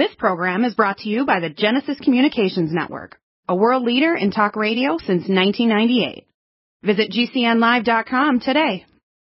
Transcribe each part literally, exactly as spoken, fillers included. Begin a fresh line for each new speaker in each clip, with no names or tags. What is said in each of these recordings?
This program is brought to you by the Genesis Communications Network, a world leader in talk radio since nineteen ninety-eight. Visit G C N live dot com today.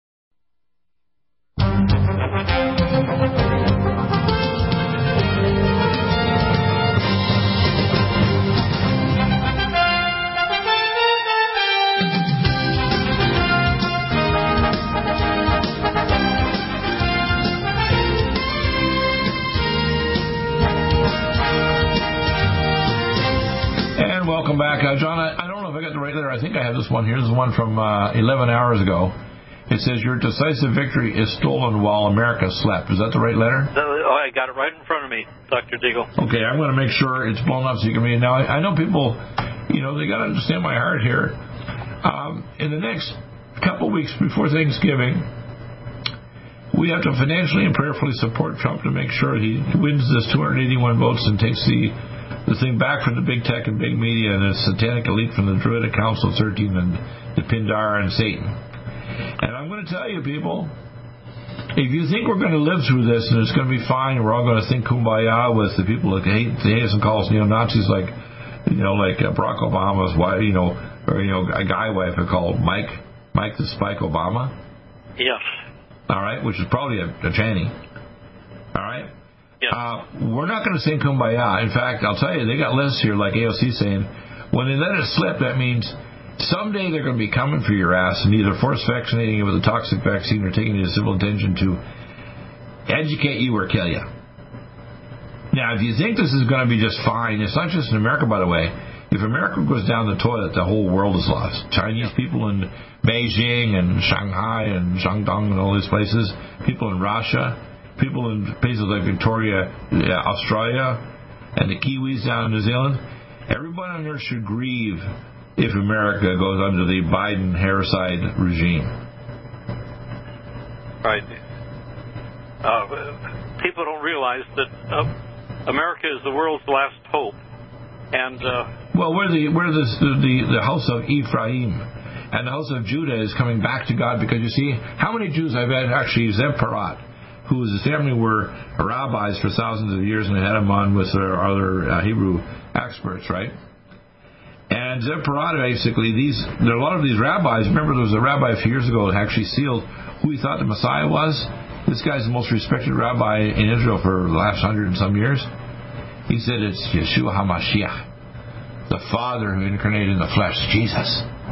Welcome back. Uh, John, I, I don't know if I got the right letter. I think I have this one here. This is one from uh, eleven hours ago. It says, your decisive victory is stolen while America slept. Is that the right letter?
Oh, I got it right in front of me, Doctor Deagle.
Okay, I'm going to make sure it's blown up so you can read it. Now, I, I know people, you know, they got to understand my heart here. Um, in the next couple weeks before Thanksgiving, we have to financially and prayerfully support Trump to make sure he wins this two hundred eighty-one votes and takes the the thing back from the big tech and big media and the satanic elite from the Druidic Council of thirteen and the Pindar and Satan. And I'm going to tell you, people, if you think we're going to live through this and it's going to be fine and we're all going to think kumbaya with the people that hate, they hate us and call us neo-Nazis like, you know, like uh, Barack Obama's wife, you know, or, you know, a guy wife called Mike, Mike the Spike Obama.
Yes.
All right, which is probably a, a tranny. All right.
Yeah.
Uh, we're not going to sing kumbaya. In fact, I'll tell you, they got lists here, like A O C saying, when they let it slip, that means someday they're going to be coming for your ass and either force vaccinating you with a toxic vaccine or taking you to civil detention to educate you or kill you. Now, if you think this is going to be just fine, it's not just in America, by the way. If America goes down the toilet, the whole world is lost. Chinese people in Beijing and Shanghai and Shandong and all these places, people in Russia, people in places like Victoria, Australia, and the Kiwis down in New Zealand, everybody on earth should grieve if America goes under the Biden-Harriside regime.
Right. Uh, people don't realize that uh, America is the world's last hope. And uh,
well, we're the we're the, the the house of Ephraim, and the house of Judah is coming back to God because you see how many Jews I've had actually Zev Parat, whose family were rabbis for thousands of years, and they had him on with their other uh, Hebrew experts, right? And Zev Parat, basically, these there are a lot of these rabbis. Remember, there was a rabbi a few years ago that actually sealed who he thought the Messiah was. This guy's the most respected rabbi in Israel for the last hundred and some years. He said it's Yeshua HaMashiach, the Father who incarnated in the flesh, Jesus.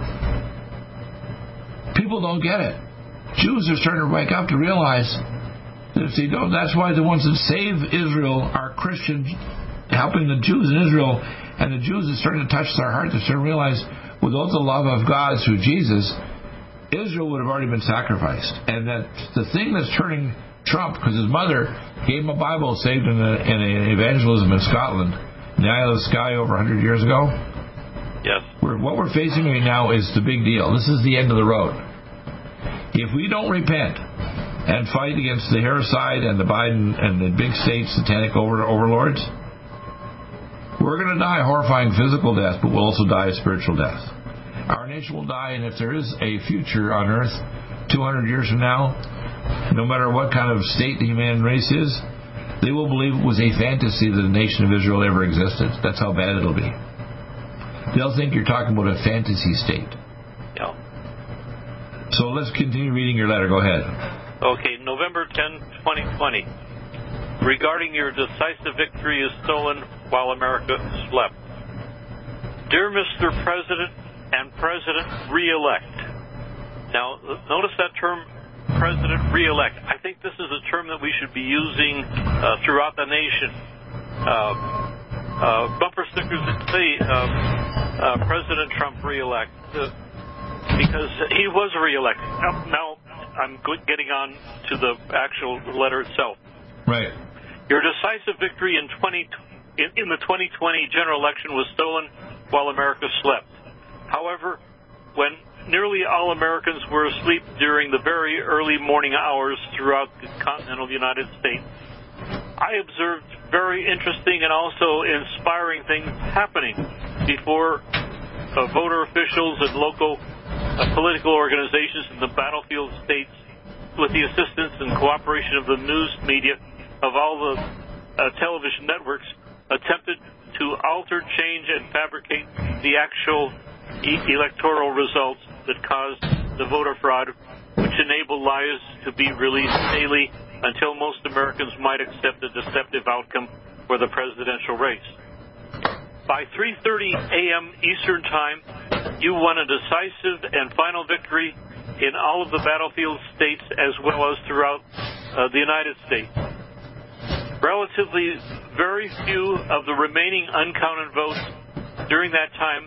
People don't get it. Jews are starting to wake up to realize that if they don't, that's why the ones that save Israel are Christians helping the Jews in Israel, and the Jews are starting to touch their heart. They're starting to realize without the love of God through Jesus, Israel would have already been sacrificed. And that the thing that's turning Trump, because his mother gave him a Bible saved in, a, in an evangelism in Scotland, in the Isle of Skye over one hundred years ago.
Yes.
We're, what we're facing right now is the big deal. This is the end of the road. If we don't repent and fight against the Harriside and the Biden and the big state satanic over, overlords, we're going to die a horrifying physical death, but we'll also die a spiritual death. Our nation will die, and if there is a future on earth two hundred years from now, no matter what kind of state the human race is, they will believe it was a fantasy that the nation of Israel ever existed. That's how bad it'll be. They'll think you're talking about a fantasy state.
Yeah.
So let's continue reading your letter. Go ahead.
Okay, November tenth, twenty twenty. Regarding your decisive victory is stolen while America slept. Dear Mister President and President-Re-elect. Now, notice that term, President re-elect. I think this is a term that we should be using uh, throughout the nation. Uh, uh, bumper stickers that say uh, uh, President Trump re-elect, uh, because he was re-elected. Now, now I'm getting on to the actual letter itself.
Right.
Your decisive victory in twenty in, in the twenty twenty general election was stolen while America slept. However, when nearly all Americans were asleep during the very early morning hours throughout the continental United States, I observed very interesting and also inspiring things happening before uh, voter officials and local uh, political organizations in the battlefield states, with the assistance and cooperation of the news media of all the uh, television networks attempted to alter, change, and fabricate the actual e- electoral results that caused the voter fraud, which enabled lies to be released daily until most Americans might accept a deceptive outcome for the presidential race. By three thirty a.m. Eastern Time, you won a decisive and final victory in all of the battlefield states as well as throughout uh, the United States. Relatively very few of the remaining uncounted votes during that time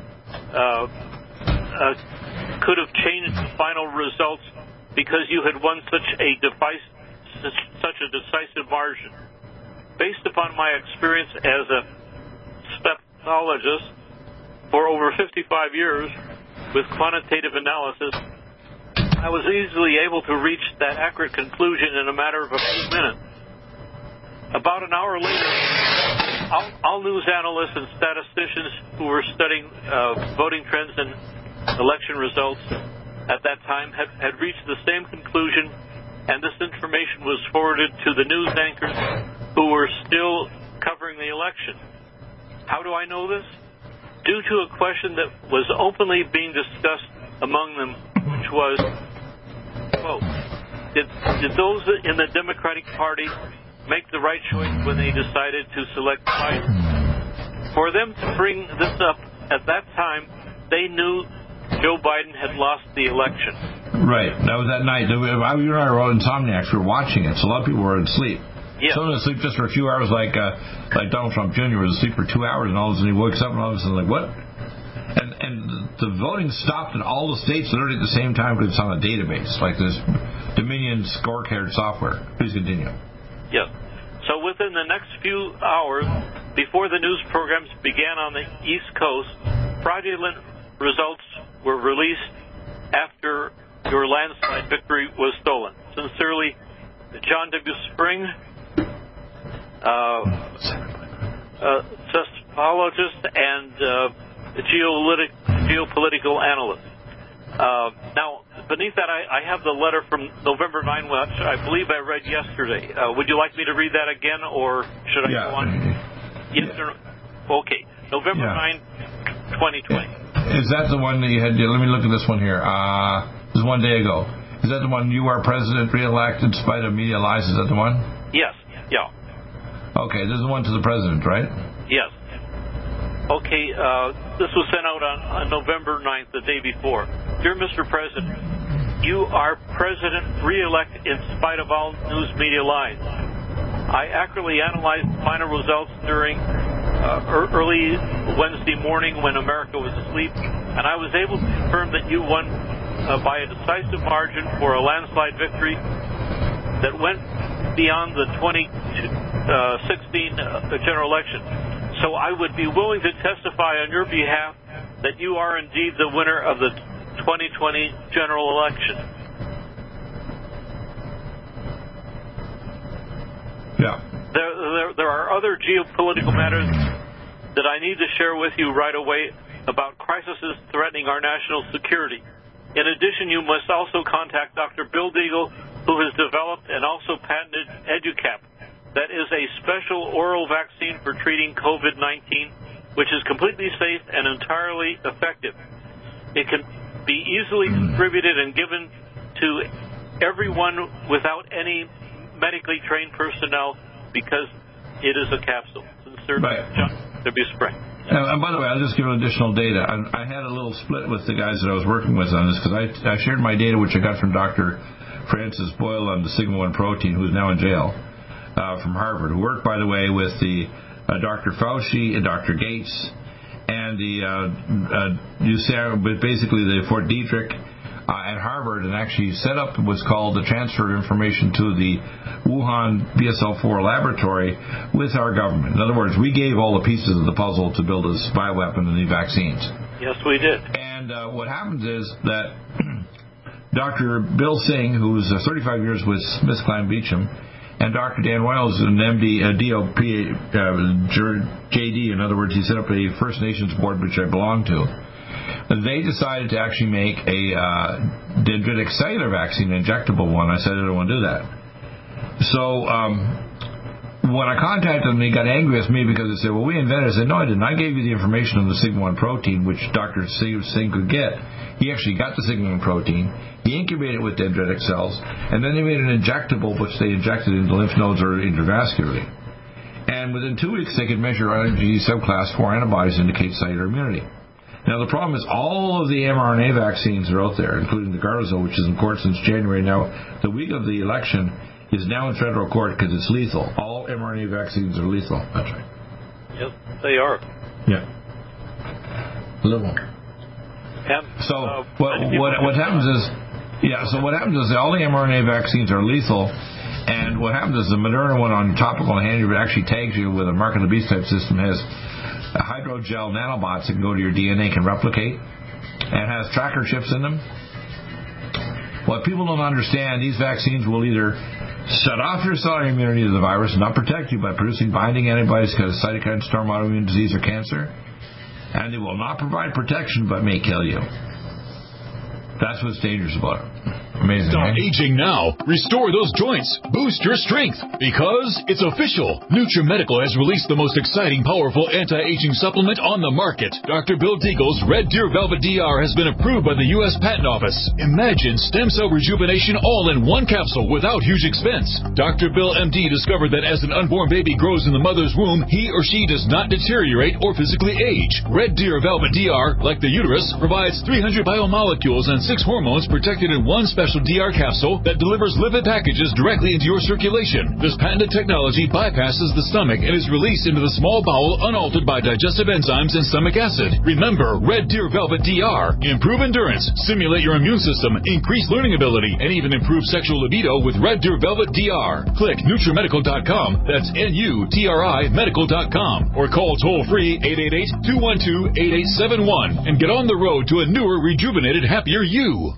uh, uh, could have changed the final results because you had won such a device, such a decisive margin. Based upon my experience as a spectrologist for over fifty-five years with quantitative analysis, I was easily able to reach that accurate conclusion in a matter of a few minutes. About an hour later, all, all news analysts and statisticians who were studying uh, voting trends and election results at that time had, had reached the same conclusion, and this information was forwarded to the news anchors who were still covering the election. How do I know this? Due to a question that was openly being discussed among them, which was, quote, did, did those in the Democratic Party make the right choice when they decided to select Biden? For them to bring this up at that time, they knew Joe Biden had lost the election.
Right. That was that night. You and I were all insomniacs. We were watching it, so a lot of people were asleep.
Yes.
Some of them asleep just for a few hours, like uh, like Donald Trump Junior was asleep for two hours, and all of a sudden he wakes up, and all of a sudden like, what? And and the voting stopped in all the states literally at the same time because it's on a database, like this Dominion scorecard software. Please continue.
Yes. So within the next few hours, before the news programs began on the East Coast, fraudulent results were released after your landslide victory was stolen. Sincerely, John W. Spring, uh, uh, seismologist and uh, geopolitic, geopolitical analyst. Uh, now, beneath that, I, I have the letter from November ninth, which I believe I read yesterday. Uh, would you like me to read that again, or should I
yeah.
go on? Yes,
yeah.
sir. Okay. November ninth, twenty twenty.
Is that the one that you had? Let me look at this one here. Uh, this is one day ago. Is that the one, you are president, re-elected in spite of media lies? Is that the one?
Yes. Yeah.
Okay, this is the one to the president, right?
Yes. Okay, uh, this was sent out on, on November ninth, the day before. Dear Mister President, you are president re-elected in spite of all news media lies. I accurately analyzed the final results during uh, early Wednesday morning when America was asleep, and I was able to confirm that you won uh, by a decisive margin for a landslide victory that went beyond the twenty sixteen uh, general election. So I would be willing to testify on your behalf that you are indeed the winner of the twenty twenty general election.
Yeah.
There, there, there are other geopolitical matters that I need to share with you right away about crises threatening our national security. In addition, you must also contact Doctor Bill Deagle, who has developed and also patented EduCap. That is a special oral vaccine for treating COVID nineteen, which is completely safe and entirely effective. It can be easily distributed and given to everyone without any medically trained personnel because it is a capsule. Sincerely,
right.
John W. Spring.
And, and by the way, I'll just give additional data. I, I had a little split with the guys that I was working with on this because I, I shared my data, which I got from Doctor Francis Boyle on the sigma one protein, who's now in jail, uh, from Harvard, who worked, by the way, with the uh, Doctor Fauci and Doctor Gates and the uh, uh, U C R, but basically the Fort Detrick uh, at Harvard, and actually set up what's called the transfer of information to the Wuhan B S L four laboratory with our government. In other words, we gave all the pieces of the puzzle to build this bioweapon and the vaccines.
Yes, we did.
And uh, what happens is that Doctor Bill Singh, who's uh, thirty-five years with SmithKline Beecham, and Doctor Dan Wiles, an M D, uh, D O P, uh, J D, in other words, he set up a First Nations board, which I belong to. They decided to actually make a uh, dendritic cellular vaccine, an injectable one. I said I don't want to do that. So um, when I contacted them, they got angry with me because they said, well, we invented it. I said, no, I didn't. I gave you the information on the sigma one protein, which Doctor Singh could get. He actually got the sigma one protein. He incubated it with dendritic cells, and then they made an injectable, which they injected into lymph nodes or intravascularly. And within two weeks, they could measure I G G subclass four antibodies indicate cellular immunity. Now, the problem is all of the mRNA vaccines are out there, including the Gardasil, which is in court since January. Now, the week of the election is now in federal court because it's lethal. All mRNA vaccines are lethal. That's right.
Yes, they are.
Yeah. Little.
And,
so
uh,
what what what happens is, yeah. So what happens is all the mRNA vaccines are lethal, and what happens is the Moderna one on topical and handy actually tags you with a mark of the beast type system, has a hydrogel nanobots that can go to your D N A, can replicate, and has tracker chips in them. What people don't understand, these vaccines will either shut off your cellular immunity to the virus and not protect you by producing binding antibodies because of cytokine storm, autoimmune disease, or cancer, and they will not provide protection but may kill you. That's what's dangerous about it. Amazing.
Stop
right?
aging now. Restore those joints. Boost your strength. Because it's official. NutriMedical has released the most exciting, powerful anti-aging supplement on the market. Doctor Bill Deagle's Red Deer Velvet D R has been approved by the U S Patent Office. Imagine stem cell rejuvenation all in one capsule without huge expense. Doctor Bill M D discovered that as an unborn baby grows in the mother's womb, he or she does not deteriorate or physically age. Red Deer Velvet D R, like the uterus, provides three hundred biomolecules and six hormones protected in one special D R capsule that delivers lipid packages directly into your circulation. This patented technology bypasses the stomach and is released into the small bowel unaltered by digestive enzymes and stomach acid. Remember, Red Deer Velvet D R. Improve endurance, stimulate your immune system, increase learning ability, and even improve sexual libido with Red Deer Velvet D R. Click NutriMedical dot com, that's N U T R I medical dot com, or call toll-free eight eight eight, two one two, eight eight seven one and get on the road to a newer, rejuvenated, happier you.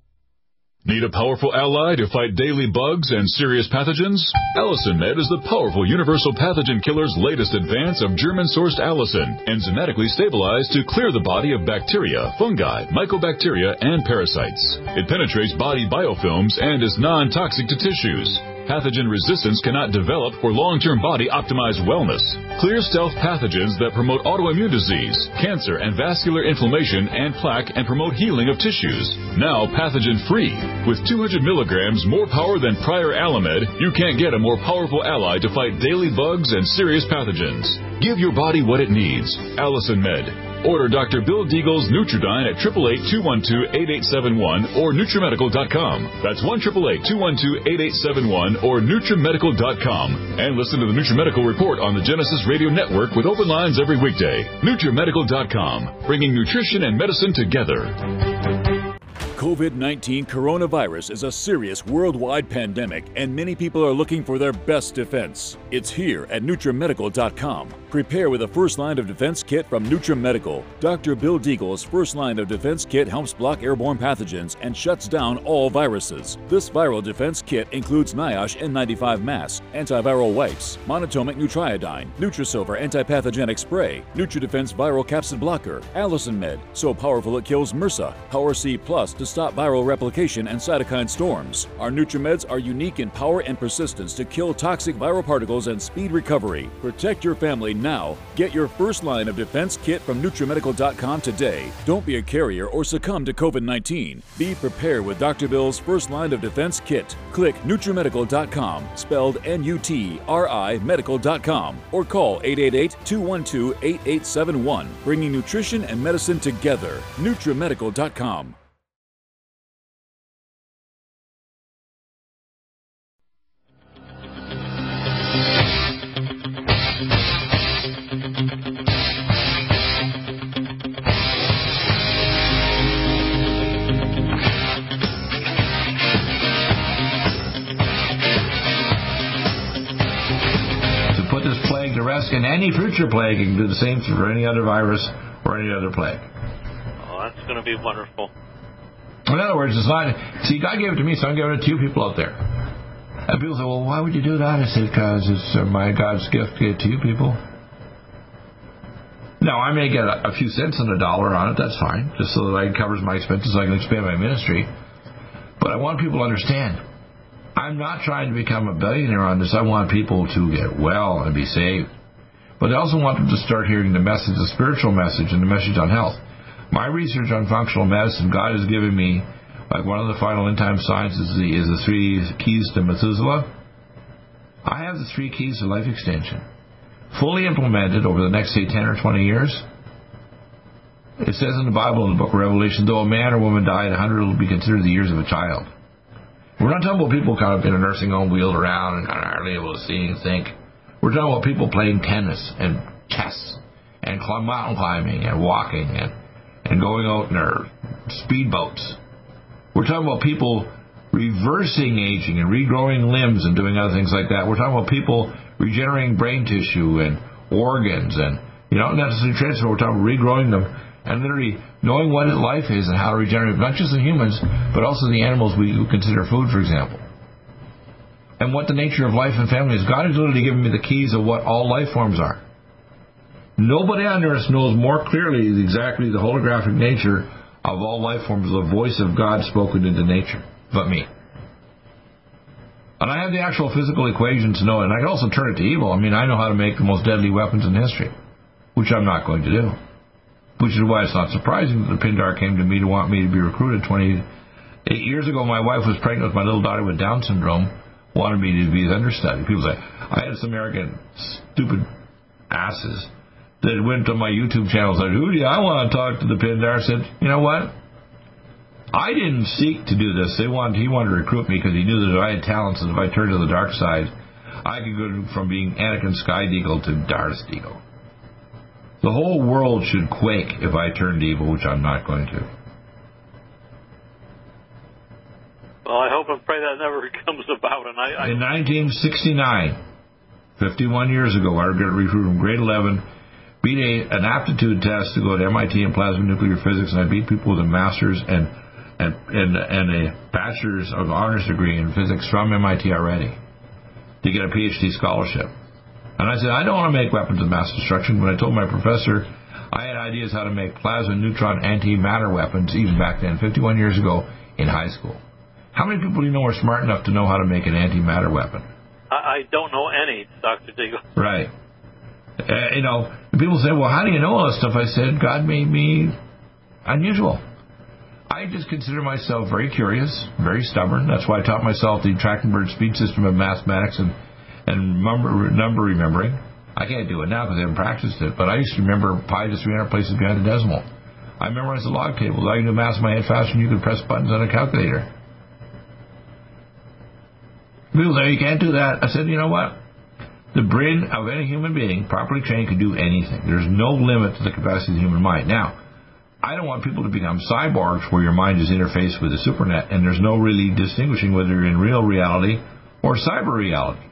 Need a powerful ally to fight daily bugs and serious pathogens? Allicin Med is the powerful universal pathogen killer's latest advance of German-sourced allicin, enzymatically stabilized to clear the body of bacteria, fungi, mycobacteria, and parasites. It penetrates body biofilms and is non-toxic to tissues. Pathogen resistance cannot develop for long-term body-optimized wellness. Clear stealth pathogens that promote autoimmune disease, cancer, and vascular inflammation and plaque and promote healing of tissues. Now pathogen-free. With two hundred milligrams more power than prior Alamed, you can't get a more powerful ally to fight daily bugs and serious pathogens. Give your body what it needs. Allicin Med. Order Doctor Bill Deagle's Nutridyne at eight eight eight, two one two, eight eight seven one or NutriMedical dot com. That's one eight eight eight, two one two, eight eight seven one or NutriMedical dot com. And listen to the NutriMedical Report on the Genesis Radio Network with open lines every weekday. NutriMedical dot com, bringing nutrition and medicine together.
COVID nineteen coronavirus is a serious worldwide pandemic, and many people are looking for their best defense. It's here at NutriMedical dot com. Prepare with a first line of defense kit from NutriMedical. Doctor Bill Deagle's first line of defense kit helps block airborne pathogens and shuts down all viruses. This viral defense kit includes NIOSH N ninety-five mask, antiviral wipes, monatomic Nutriodine, Nutrisilver antipathogenic spray, NutriDefense viral capsid blocker, Allicin Med, so powerful it kills MRSA, Power C Plus to stop viral replication and cytokine storms. Our NutriMeds are unique in power and persistence to kill toxic viral particles and speed recovery. Protect your family now. Get your first line of defense kit from NutriMedical dot com today. Don't be a carrier or succumb to COVID nineteen. Be prepared with Doctor Bill's first line of defense kit. Click NutriMedical dot com, spelled N U T R I medical dot com, or call eight eight eight, two one two, eight eight seven one, bringing nutrition and medicine together. NutriMedical dot com.
To rest, and any future plague can do the same for any other virus or any other plague.
Oh, that's going to be wonderful.
In other words, it's not. See, God gave it to me, so I'm giving it to you people out there. And people say, "Well, why would you do that?" I said, "Because it's uh, my God's gift to you people." Now, I may get a, a few cents on the dollar on it. That's fine, just so that it covers my expenses, so I can expand my ministry. But I want people to understand. I'm not trying to become a billionaire on this. I want people to get well and be saved. But I also want them to start hearing the message, the spiritual message, and the message on health. My research on functional medicine, God has given me, like one of the final end-time signs is the, is the three keys to Methuselah. I have the three keys to life extension. Fully implemented over the next, say, ten or twenty years. It says in the Bible, in the book of Revelation, though a man or woman die at one hundred, it will be considered the years of a child. We're not talking about people kind of in a nursing home, wheeled around and kind of hardly able to see and think. We're talking about people playing tennis and chess and mountain climbing and walking and, and going out in their speedboats. We're talking about people reversing aging and regrowing limbs and doing other things like that. We're talking about people regenerating brain tissue and organs and, you know, not necessarily transfer. We're talking about regrowing them and literally knowing what life is and how to regenerate, not just the humans, but also the animals we consider food, for example. And what the nature of life and family is. God has literally given me the keys of what all life forms are. Nobody on earth knows more clearly exactly the holographic nature of all life forms, the voice of God spoken into nature, but me. And I have the actual physical equation to know it, and I can also turn it to evil. I mean, I know how to make the most deadly weapons in history, which I'm not going to do. Which is why it's not surprising that the Pindar came to me to want me to be recruited. twenty-eight years ago, my wife was pregnant with my little daughter with Down syndrome, wanted me to be his understudy. People say, I had some arrogant, stupid asses that went to my YouTube channel and said, Hootie, I want to talk to the Pindar. I said, you know what? I didn't seek to do this. They wanted, he wanted to recruit me because he knew that if I had talents and if I turned to the dark side, I could go from being Anakin Skydeagle to Darth Deagle. The whole world should quake if I turned evil, which I'm not going to.
Well, I hope and pray that never comes about. And I, I...
In nineteen sixty-nine, fifty-one years ago, I got recruited from grade eleven, beat a, an aptitude test to go to M I T in plasma nuclear physics, and I beat people with a master's and, and, and, and a bachelor's of honors degree in physics from M I T already to get a P H D scholarship. And I said, I don't want to make weapons of mass destruction. When I told my professor I had ideas how to make plasma, neutron, antimatter weapons, even back then, fifty-one years ago, in high school. How many people do you know are smart enough to know how to make an antimatter weapon?
I, I don't know any, Doctor Deagle.
Right. Uh, you know, people say, well, how do you know all this stuff? I said, God made me unusual. I just consider myself very curious, very stubborn. That's why I taught myself the Trachtenberg speed system of mathematics and and number, number remembering. I can't do it now because I haven't practiced it, but I used to remember pi to three hundred places behind the decimal. I memorized the log tables. I can do math in my head faster than you could press buttons on a calculator. People say, you can't do that. I said, you know what? The brain of any human being, properly trained, can do anything. There's no limit to the capacity of the human mind. Now, I don't want people to become cyborgs where your mind is interfaced with the supernet, and there's no really distinguishing whether you're in real reality or cyber reality.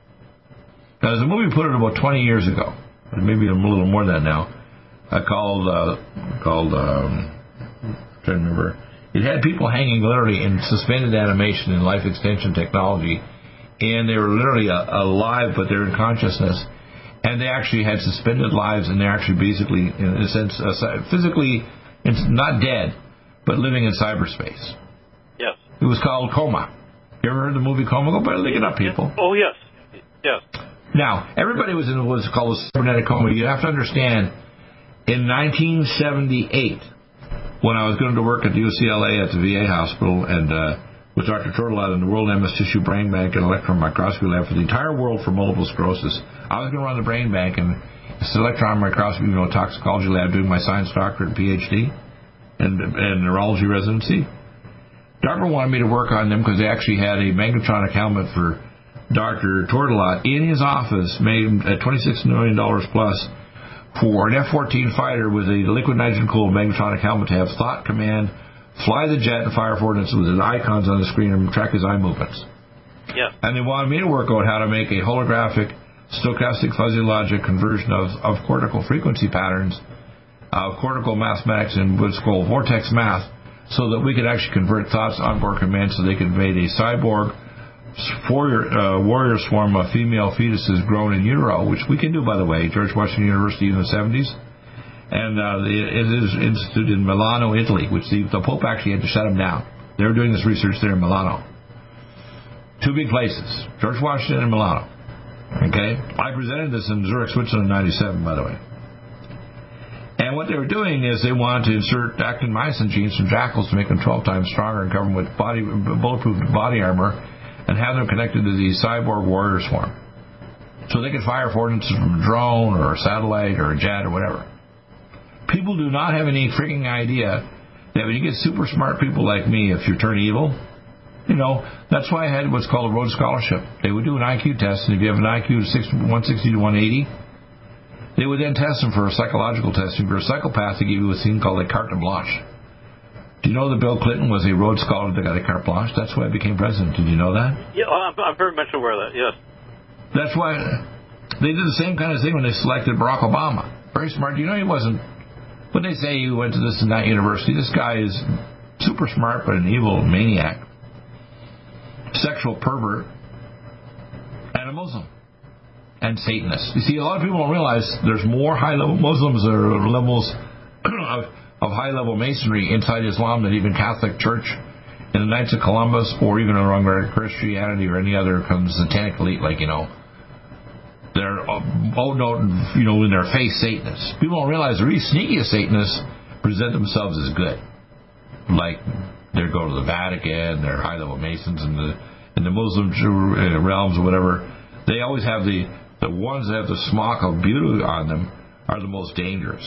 Now, there's a movie put out about twenty years ago, maybe a little more than that now, uh, called, uh, called um, I'm trying to remember. It had people hanging literally in suspended animation in life extension technology, and they were literally uh, alive, but they're in consciousness, and they actually had suspended lives, and they're actually basically, in a sense, uh, physically, it's not dead, but living in cyberspace.
Yes.
It was called Coma. You ever heard the movie Coma? Go better look it up, people.
Oh, yes. Yes.
Now, everybody was in what's called a cybernetic coma. You have to understand, in nineteen seventy-eight, when I was going to work at U C L A at the V A hospital and uh, with Doctor Tortolot in the World M S Tissue Brain Bank and Electron Microscopy Lab for the entire world for multiple sclerosis, I was going to run the brain bank and it's the Electron Microscopy, you know, Toxicology Lab, doing my science doctorate and P H D and, and neurology residency. DARPA wanted me to work on them because they actually had a magnetronic helmet for Doctor Tortolot in his office, made at twenty-six million dollars plus for an F fourteen fighter with a liquid nitrogen-cooled magnetronic helmet to have thought, command, fly the jet and fire forward with his icons on the screen and track his eye movements.
Yeah.
And they wanted me to work out how to make a holographic stochastic fuzzy logic conversion of, of cortical frequency patterns, of cortical mathematics and what's called vortex math, so that we could actually convert thoughts on board command so they could make a cyborg warrior, uh, warrior swarm of female fetuses grown in utero, which we can do, by the way, George Washington University in the seventies. And uh, the, it is instituted in Milano, Italy, which the, the Pope actually had to shut them down. They were doing this research there in Milano. Two big places, George Washington and Milano. Okay? I presented this in Zurich, Switzerland in ninety-seven, by the way. And what they were doing is they wanted to insert actin-myosin genes from jackals to make them twelve times stronger and cover them with body, bulletproof body armor and have them connected to the cyborg warrior swarm. So they could fire, for instance, from a drone or a satellite or a jet or whatever. People do not have any freaking idea that when you get super smart people like me, if you turn evil, you know, that's why I had what's called a Rhodes Scholarship. They would do an I Q test, and if you have an I Q of one sixty to one eighty, they would then test them for a psychological testing. For a psychopath, they give you a thing called a carte blanche. Do you know that Bill Clinton was a Rhodes Scholar that got a carte blanche? That's why he became president. Did you know that?
Yeah, I'm, I'm very much aware of that, yes.
That's why they did the same kind of thing when they selected Barack Obama. Very smart. You know, he wasn't, when they say he went to this and that university, this guy is super smart but an evil maniac, sexual pervert, and a Muslim. And Satanist. You see, a lot of people don't realize there's more high-level Muslims or levels of, of high-level Masonry inside Islam than even Catholic Church in the Knights of Columbus or even around Christianity or any other satanic elite, like, you know, they're, oh, no, you know, in their face Satanists. People don't realize the really sneakiest Satanists present themselves as good. Like, they go to the Vatican, they're high-level Masons in the, in the Muslim realms or whatever. They always have the... The ones that have the smock of beauty on them are the most dangerous.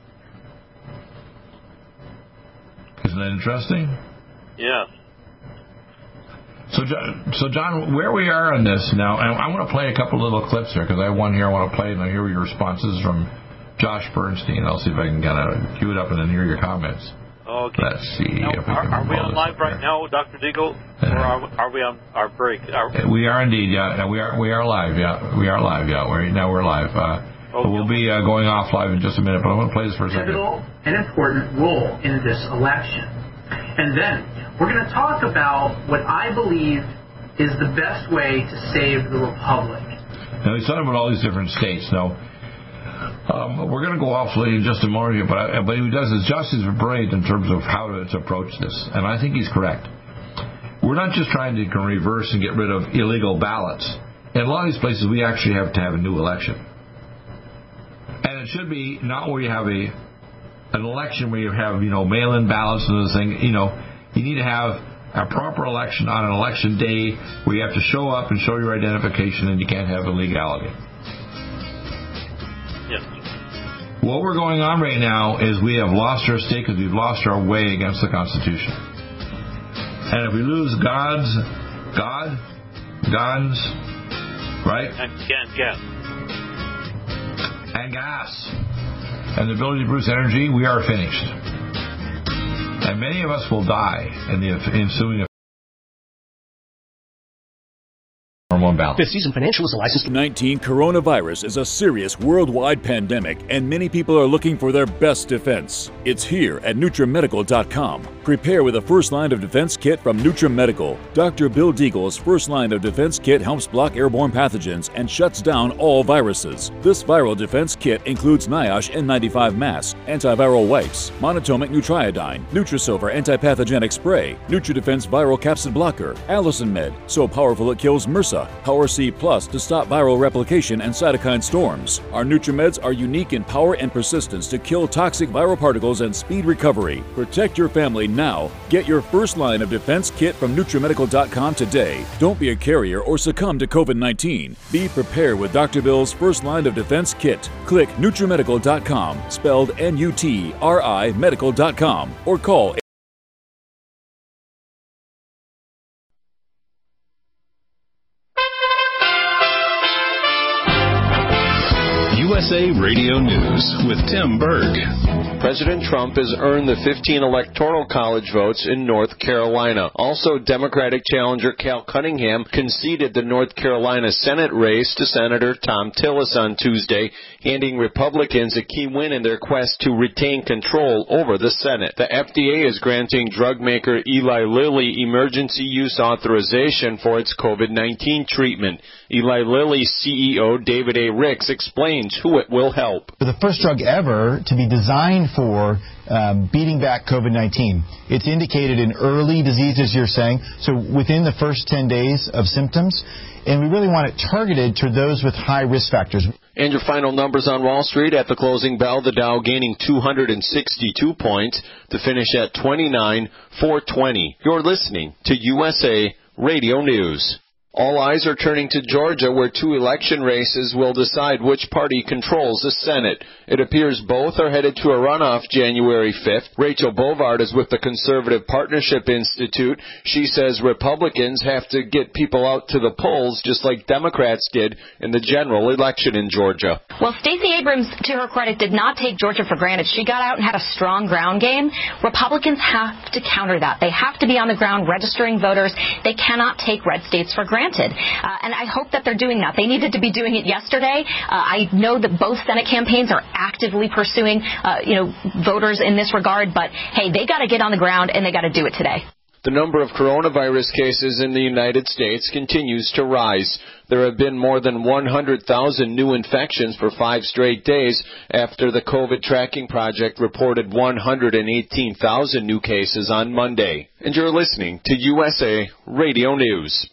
Isn't that interesting?
Yeah.
So, so John, where we are on this now, and I want to play a couple little clips here because I have one here I want to play, and I hear your responses from Josh Bernstein. I'll see if I can kind of cue it up and then hear your comments.
Okay.
Let's see.
Now,
if we
are,
can
are we on live right
here.
now, Doctor Deagle, or are, are we on our break? Are,
we are indeed. Yeah, we are. We are live. Yeah, we are live. Yeah, we're, now we're live. Uh,
oh,
we'll be uh, going off live in just a minute, but I'm going to play this for a second.
Pivotal and important role in this election, and then we're going to talk about what I believe is the best way to save the republic.
Now he's talking about all these different states. Now. Um, we're going to go off in just a moment, but, I, but he does his justice brilliant in terms of how to, to approach this, and I think he's correct. We're not just trying to reverse and get rid of illegal ballots. In a lot of these places, we actually have to have a new election, and it should be not where you have a an election where you have you know mail-in ballots and this thing. You know, you need to have a proper election on an election day where you have to show up and show your identification, and you can't have illegality. What we're going on right now is we have lost our stake because we've lost our way against the Constitution. And if we lose God's, God, guns, right?
And gas.
And gas. And the ability to produce energy, we are finished. And many of us will die in the ensuing
Fifth Season Financial is a licensed.
nineteen Coronavirus is a serious worldwide pandemic, and many people are looking for their best defense. It's here at NutriMedical dot com. Prepare with a first line of defense kit from NutriMedical. Doctor Bill Deagle's first line of defense kit helps block airborne pathogens and shuts down all viruses. This viral defense kit includes NIOSH N ninety-five mask, antiviral wipes, monatomic Nutriodine, Nutrisilver antipathogenic spray, NutriDefense viral capsid blocker, Allison Med, so powerful it kills MRSA, Power C Plus to stop viral replication and cytokine storms. Our NutriMeds are unique in power and persistence to kill toxic viral particles and speed recovery. Protect your family now. Get your first line of defense kit from NutriMedical dot com today. Don't be a carrier or succumb to COVID nineteen. Be prepared with Doctor Bill's first line of defense kit. Click NutriMedical dot com, spelled N U T R I medical dot com, or call
U S A Radio News with Tim Berg.
President Trump has earned the fifteen Electoral College votes in North Carolina. Also, Democratic challenger Cal Cunningham conceded the North Carolina Senate race to Senator Thom Tillis on Tuesday, handing Republicans a key win in their quest to retain control over the Senate. The F D A is granting drug maker Eli Lilly emergency use authorization for its COVID nineteen treatment. Eli Lilly C E O David A. Ricks explains who it will help.
For the first drug ever to be designed designed for um, beating back COVID nineteen. It's indicated in early diseases, you're saying, so within the first ten days of symptoms, and we really want it targeted to those with high risk factors.
And your final numbers on Wall Street at the closing bell, the Dow gaining two hundred sixty-two points to finish at twenty-nine four twenty. You're listening to U S A Radio News. All eyes are turning to Georgia, where two election races will decide which party controls the Senate. It appears both are headed to a runoff January fifth. Rachel Bovard is with the Conservative Partnership Institute. She says Republicans have to get people out to the polls just like Democrats did in the general election in Georgia.
Well, Stacey Abrams, to her credit, did not take Georgia for granted. She got out and had a strong ground game. Republicans have to counter that. They have to be on the ground registering voters. They cannot take red states for granted. Uh, and I hope that they're doing that. They needed to be doing it yesterday. Uh, I know that both Senate campaigns are actively pursuing, uh, you know, voters in this regard. But, hey, they got to get on the ground, and they got to do it today.
The number of coronavirus cases in the United States continues to rise. There have been more than one hundred thousand new infections for five straight days after the COVID Tracking Project reported one hundred eighteen thousand new cases on Monday. And you're listening to U S A Radio News.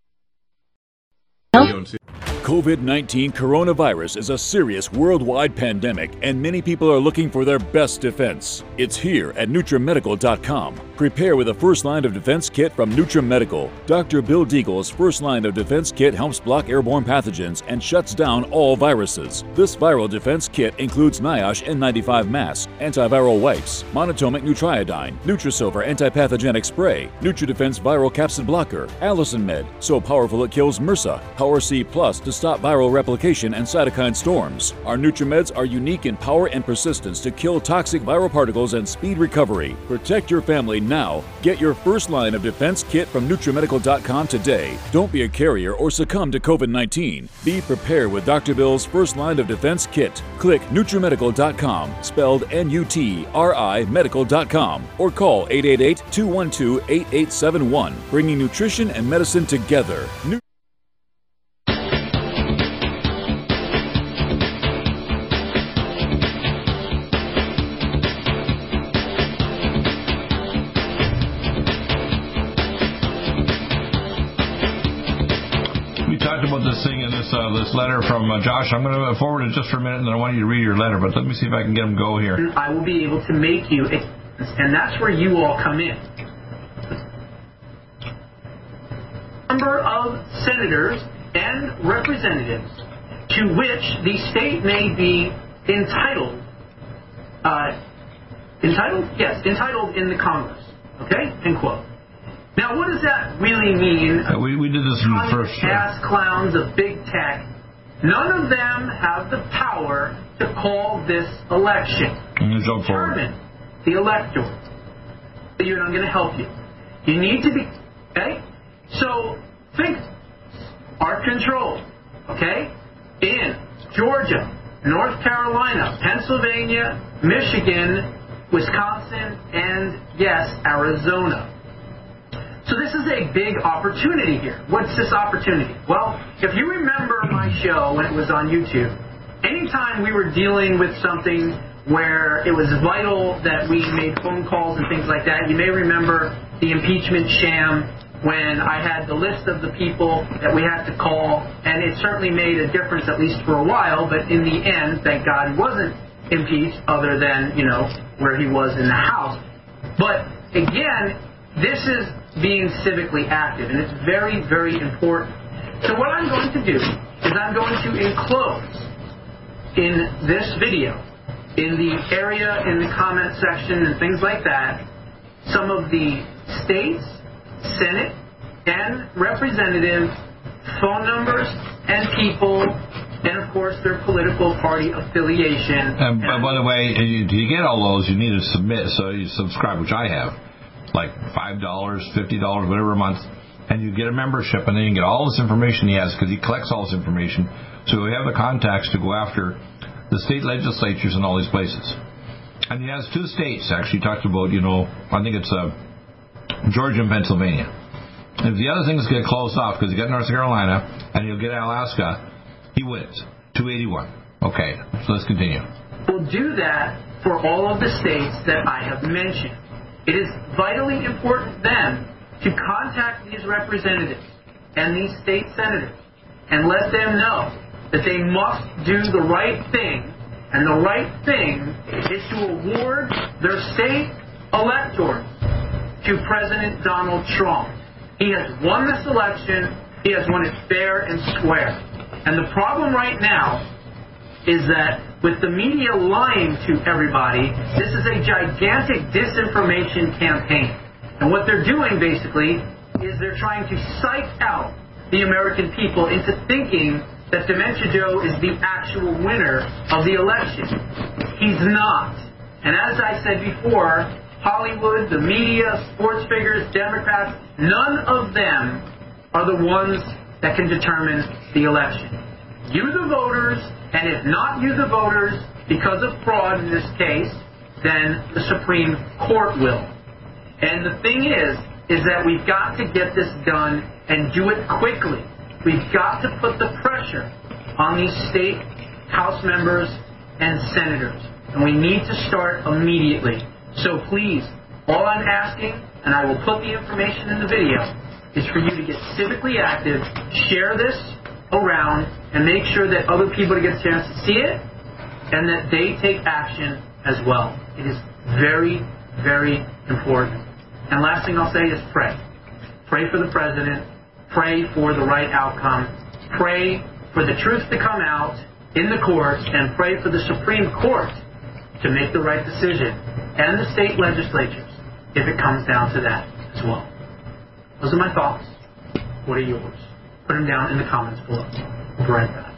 COVID nineteen coronavirus is a serious worldwide pandemic, and many people are looking for their best defense. It's here at NutriMedical dot com. Prepare with a first line of defense kit from NutriMedical. Doctor Bill Deagle's first line of defense kit helps block airborne pathogens and shuts down all viruses. This viral defense kit includes NIOSH N ninety-five mask, antiviral wipes, monatomic Nutriodine, Nutrisilver antipathogenic spray, NutriDefense viral capsid blocker, Allison Med, so powerful it kills MRSA, Power C Plus to stop viral replication and cytokine storms. Our NutriMeds are unique in power and persistence to kill toxic viral particles and speed recovery. Protect your family now. Get your first line of defense kit from NutriMedical dot com today. Don't be a carrier or succumb to COVID nineteen. Be prepared with Doctor Bill's first line of defense kit. Click NutriMedical dot com, spelled N U T R I medical dot com, or call eight eight eight, two one two, eight eight seven one, bringing nutrition and medicine together. Nu-
about this thing in this uh, this letter from uh, Josh. I'm going to forward it just for a minute, and then I want you to read your letter, but let me see if I can get him go here.
I will be able to make you, and that's where you all come in. Number of senators and representatives to which the state may be entitled, uh, entitled? Yes, entitled in the Congress. Okay? End quote. Now, what does that really mean?
Uh, we, we did this in the first show.
Ass clowns of big tech. None of them have the power to call this election. Determine the electorate. You're not going to help you. You need to be, okay? So, think, are controlled, okay? In Georgia, North Carolina, Pennsylvania, Michigan, Wisconsin, and, yes, Arizona. So this is a big opportunity here. What's this opportunity? Well, if you remember my show when it was on YouTube, anytime we were dealing with something where it was vital that we made phone calls and things like that, you may remember the impeachment sham when I had the list of the people that we had to call, and it certainly made a difference, at least for a while, but in the end, thank God he wasn't impeached, other than, you know, where he was in the House. But again, this is being civically active, and it's very, very important. So what I'm going to do is I'm going to enclose in this video, in the area, in the comment section and things like that, some of the states, Senate, and representative phone numbers and people, and of course their political party affiliation.
And, and by the way, to get all those, you need to submit, so you subscribe, which I have. Like five dollars, fifty dollars, whatever a month, and you get a membership, and then you get all this information he has, because he collects all this information. So we have the contacts to go after the state legislatures in all these places. And he has two states, actually, talked about, you know, I think it's uh, Georgia and Pennsylvania. If the other things get closed off, because you got North Carolina, and you'll get Alaska, he wins. two eighty-one. Okay, so let's continue.
will do that for all of the states that I have mentioned. It is vitally important then to contact these representatives and these state senators and let them know that they must do the right thing, and the right thing is to award their state electors to President Donald Trump. He has won this election. He has won it fair and square. And the problem right now is that with the media lying to everybody, this is a gigantic disinformation campaign. And what they're doing, basically, is they're trying to psych out the American people into thinking that Dementia Joe is the actual winner of the election. He's not. And as I said before, Hollywood, the media, sports figures, Democrats, none of them are the ones that can determine the election. You, the voters, and if not you, the voters, because of fraud in this case, then the Supreme Court will. And the thing is, is that we've got to get this done and do it quickly. We've got to put the pressure on these state House members and senators. And we need to start immediately. So please, all I'm asking, and I will put the information in the video, is for you to get civically active, share this around, and make sure that other people get a chance to see it, and that they take action as well. It is very, very important. And last thing I'll say is pray. Pray for the president. Pray for the right outcome. Pray for the truth to come out in the courts, and pray for the Supreme Court to make the right decision, and the state legislatures, if it comes down to that as well. Those are my thoughts. What are yours? Put them down in the comments below. We'll be right back.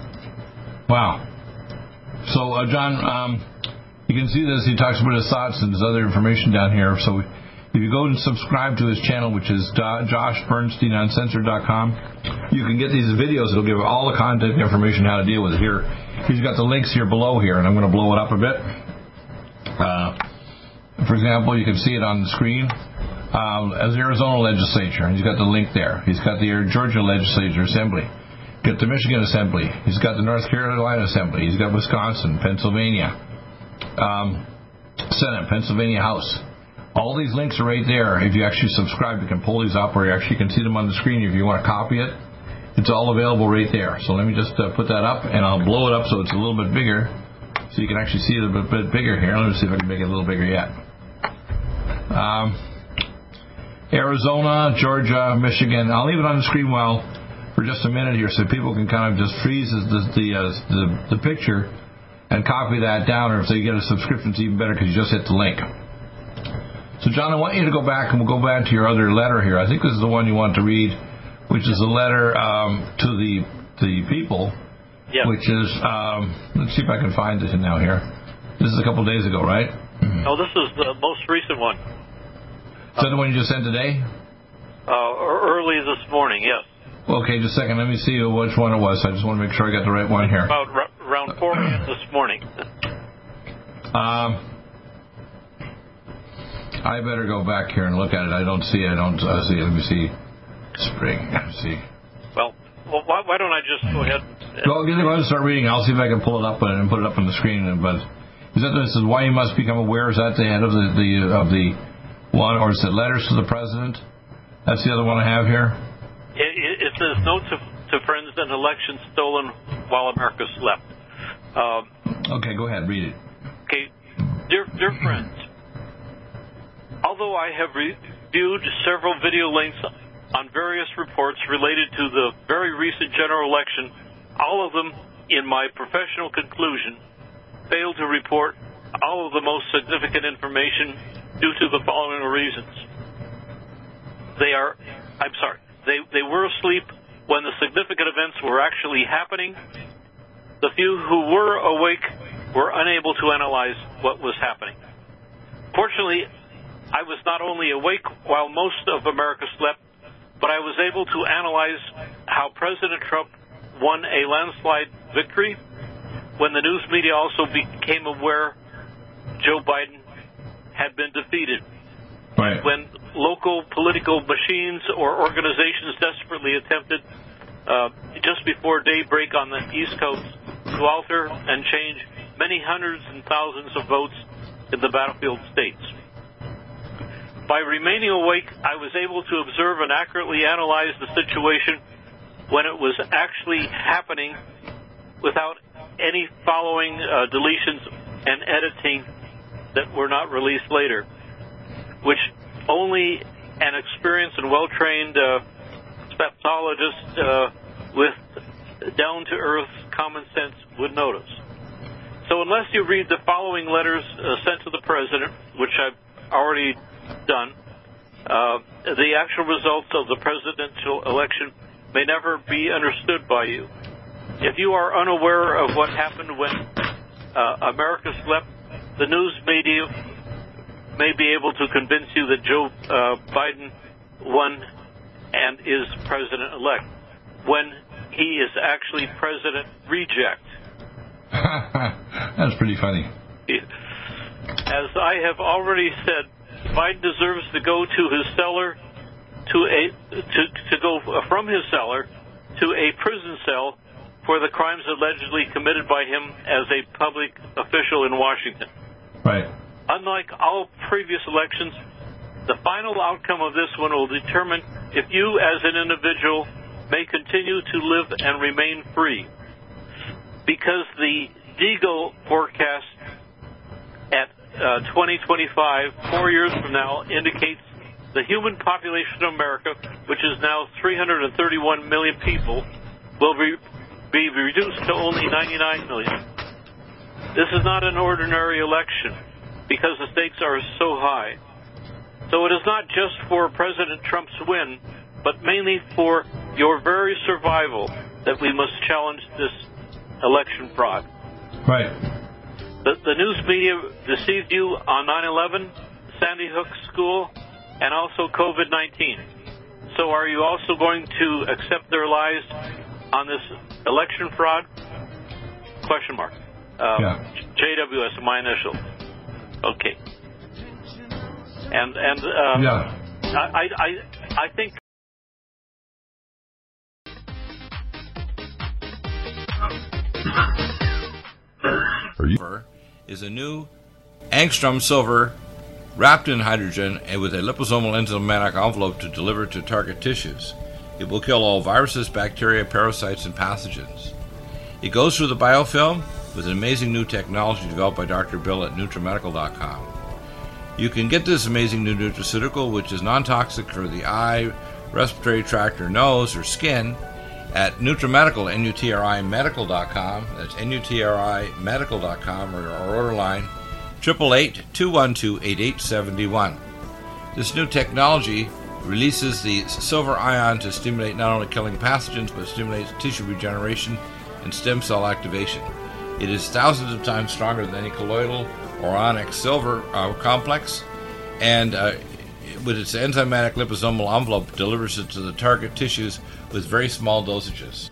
Wow. So, uh, John, um, you can see this. He talks about his thoughts and his other information down here. So if you go and subscribe to his channel, which is Josh Bernstein Uncensored dot com, you can get these videos. It'll give all the content information how to deal with it here. He's got the links here below here, and I'm going to blow it up a bit. Uh, for example, you can see it on the screen. Um, as the Arizona legislature, and he's got the link there. He's got the Georgia legislature assembly. Got the Michigan assembly. He's got the North Carolina assembly. He's got Wisconsin, Pennsylvania, um, Senate, Pennsylvania House. All these links are right there. If you actually subscribe, you can pull these up, or you actually can see them on the screen. If you want to copy it, it's all available right there. So let me just uh, put that up, and I'll blow it up so it's a little bit bigger, so you can actually see it a bit, bit bigger here. Let me see if I can make it a little bigger yet. Um... Arizona, Georgia, Michigan. I'll leave it on the screen while for just a minute here, so people can kind of just freeze the the, uh, the the picture and copy that down, or if they get a subscription, it's even better because you just hit the link. So, John, I want you to go back, and we'll go back to your other letter here. I think this is the one you want to read, which is a letter um, to the the people,
yep.
which is um, let's see if I can find it now here. This is a couple of days ago, right?
Mm-hmm. Oh, this is the most recent one.
Is that the one you just sent today?
Uh, early this morning, yes.
Okay, just a second. Let me see which one it was. I just want to make sure I got the right one here.
About r- around four a.m. this morning.
Um, I better go back here and look at it. I don't see it. I don't uh, see it. Let me see. Spring. Let me see.
Well, well why, why don't I just go ahead? And...
Well, go ahead and start reading. I'll see if I can pull it up and put it up on the screen. But is that this is why you must become aware? Is that the head of the, the of the one, or is it letters to the president? That's the other one I have here.
It, it, it says note to, to friends and elections stolen while America slept. Um,
okay, go ahead, read it.
Okay, dear dear friends, although I have reviewed several video links on various reports related to the very recent general election, all of them, in my professional conclusion, fail to report all of the most significant information due to the following reasons. They are, I'm sorry, they, they were asleep when the significant events were actually happening. The few who were awake were unable to analyze what was happening. Fortunately, I was not only awake while most of America slept, but I was able to analyze how President Trump won a landslide victory when the news media also became aware Joe Biden had been defeated.
Right.
When local political machines or organizations desperately attempted, uh, just before daybreak on the East Coast, to alter and change many hundreds and thousands of votes in the battlefield states. By remaining awake, I was able to observe and accurately analyze the situation when it was actually happening without any following uh, deletions and editing that were not released later, which only an experienced and well-trained uh, speptologist uh, with down-to-earth common sense would notice. So unless you read the following letters uh, sent to the President, which I've already done, uh, the actual results of the presidential election may never be understood by you. If you are unaware of what happened when uh, America slept, the news media may be able to convince you that Joe uh, Biden won and is president-elect, when he is actually president-reject.
That's pretty funny.
As I have already said, Biden deserves to go to his cellar, to a to to go from his cellar to a prison cell for the crimes allegedly committed by him as a public official in Washington.
Right.
Unlike all previous elections, the final outcome of this one will determine if you as an individual may continue to live and remain free. Because the Deagle forecast at uh, twenty twenty-five, four years from now, indicates the human population of America, which is now three hundred thirty-one million people, will be, be reduced to only ninety-nine million. This is not an ordinary election because the stakes are so high. So it is not just for President Trump's win, but mainly for your very survival that we must challenge this election fraud.
Right.
The, the news media deceived you on nine eleven, Sandy Hook School, and also COVID nineteen. So are you also going to accept their lies on this election fraud? Question mark. Um,
yeah.
J W S, my initial. Okay. And and uh,
yeah.
I I I think.
Is a new angstrom silver wrapped in hydrogen and with a liposomal enzymatic envelope to deliver to target tissues. It will kill all viruses, bacteria, parasites, and pathogens. It goes through the biofilm with an amazing new technology developed by Doctor Bill at NutriMedical dot com. You can get this amazing new nutraceutical, which is non-toxic for the eye, respiratory tract, or nose, or skin, at NutriMedical, N U T R I Medical dot com. That's N U T R I Medical dot com, or our order line, eight eight eight, two one two, eight eight seven one. This new technology releases the silver ion to stimulate not only killing pathogens, but stimulates tissue regeneration and stem cell activation. It is thousands of times stronger than any colloidal or onyx silver uh, complex, and uh, with its enzymatic liposomal envelope, delivers it to the target tissues with very small dosages.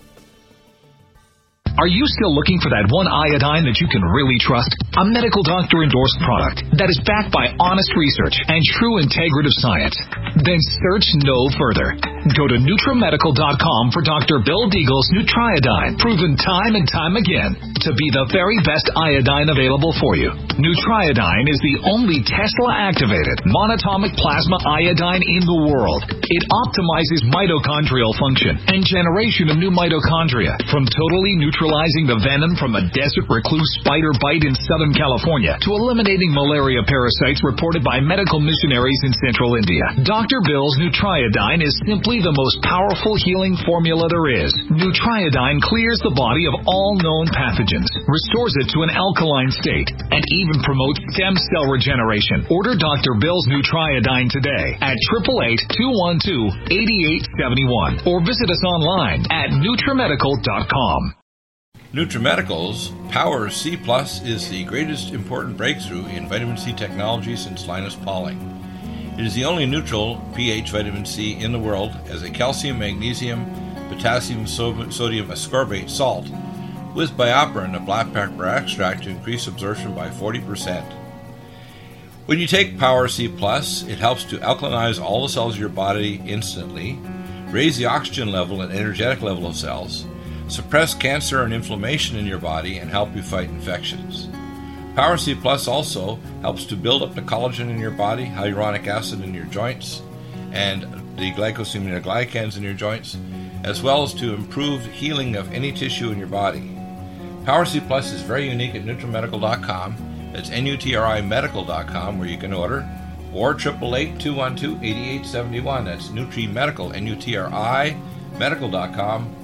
Are you still looking for that one iodine that you can really trust? A medical doctor endorsed product that is backed by honest research and true integrative science? Then search no further. Go to NutriMedical dot com for Doctor Bill Deagle's Nutriodine, proven time and time again to be the very best iodine available for you. Nutriodine is the only Tesla-activated monatomic plasma iodine in the world. It optimizes mitochondrial function and generation of new mitochondria, from totally neutralizing the venom from a desert recluse spider bite in Southern California to eliminating malaria parasites reported by medical missionaries in Central India. Doctor Bill's Nutriodine is simply the most powerful healing formula there is. Nutriodine clears the body of all known pathogens, restores it to an alkaline state, and even promotes stem cell regeneration. Order Doctor Bill's Nutriodine today at eight eight eight, two one two, eight eight seven one or visit us online at NutriMedical dot com.
NutriMedical's Power C Plus is the greatest important breakthrough in vitamin C technology since Linus Pauling. It is the only neutral pH vitamin C in the world as a calcium, magnesium, potassium, sodium ascorbate salt with BioPerine, a black pepper extract, to increase absorption by forty percent. When you take Power C Plus, it helps to alkalinize all the cells of your body instantly, raise the oxygen level and energetic level of cells, suppress cancer and inflammation in your body, and help you fight infections. Power C Plus also helps to build up the collagen in your body, hyaluronic acid in your joints, and the glycosaminoglycans in your joints, as well as to improve healing of any tissue in your body. Power C Plus is very unique at NutriMedical dot com. It's N U T R I medical dot com where you can order, or eight eight eight, two one two, eight eight seven one. That's NutriMedical, N U T R I medical dot com.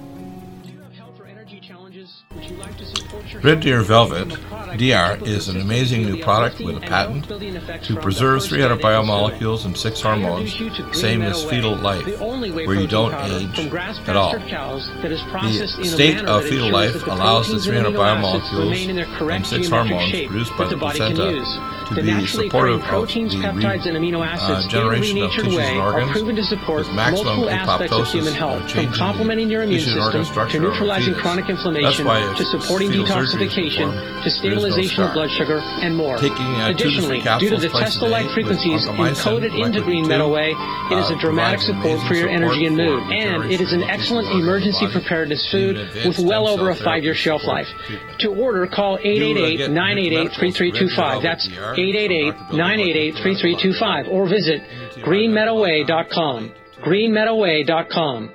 Red Deer Velvet D R is an amazing new product with a patent to preserve three hundred biomolecules and six hormones, same as fetal life, where you don't age at all. The state of fetal life allows the three hundred biomolecules and six hormones produced by the placenta to be supportive of the re- uh, generation of tissues and organs with maximum apoptosis, uh, changing the tissue and organ structure
to neutralizing chronic inflammation, to supporting detoxification, to stabilization of blood sugar, and more.
Taking, uh,
Additionally, due to the Tesla-like frequencies encoded into Green Meadow Way, it is a dramatic support for your energy and mood, and it is an excellent emergency preparedness food with well over a five-year shelf life. To order, call eight eight eight, nine eight eight, three three two five. That's eight eight eight, nine eight eight, three three two five, or visit green meadow way dot com. green meadow way dot com.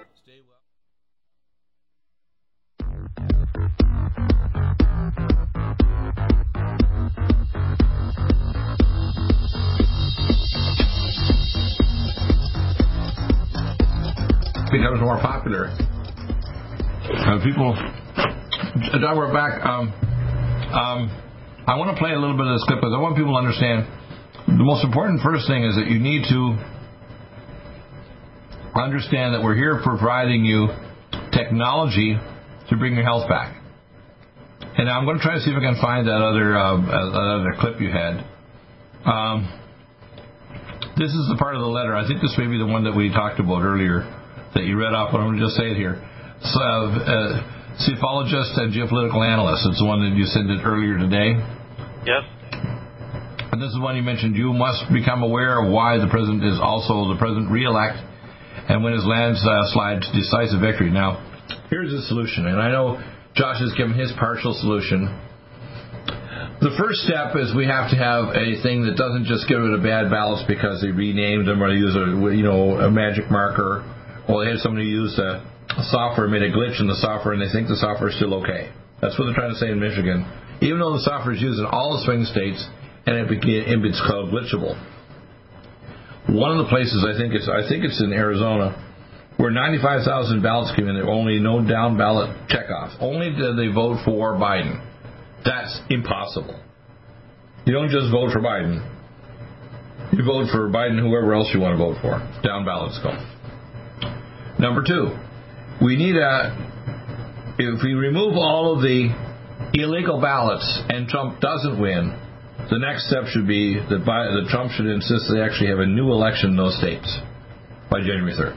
Becomes more popular. Uh, people, uh, we're back. Um, um, I want to play a little bit of this clip because I want people to understand the most important first thing is that you need to understand that we're here providing you technology to bring your health back. And I'm going to try to see if I can find that other uh, that other clip you had. Um, this is the part of the letter. I think this may be the one that we talked about earlier that you read off, but I'm going to just say it here. So, uh, psephologist and geopolitical analyst. It's the one that you sent it earlier today.
Yes.
And this is one you mentioned. You must become aware of why the president is also the president re-elect and when his landslide decisive victory. Now, here's the solution, and I know Josh has given his partial solution. The first step is we have to have a thing that doesn't just give it a bad balance because they renamed them or they use a you know a magic marker, or they had somebody use a software, made a glitch in the software, and they think the software is still okay. That's what they're trying to say in Michigan. Even though the software is used in all the swing states, and it became, it's called glitchable. One of the places I think it's I think it's in Arizona, where ninety-five thousand ballots came in, there were only no down ballot checkoffs. Only did they vote for Biden. That's impossible. You don't just vote for Biden. You vote for Biden, whoever else you want to vote for. Down ballots go. Number two, we need a, if we remove all of the illegal ballots and Trump doesn't win, the next step should be that, by, that Trump should insist they actually have a new election in those states by January third.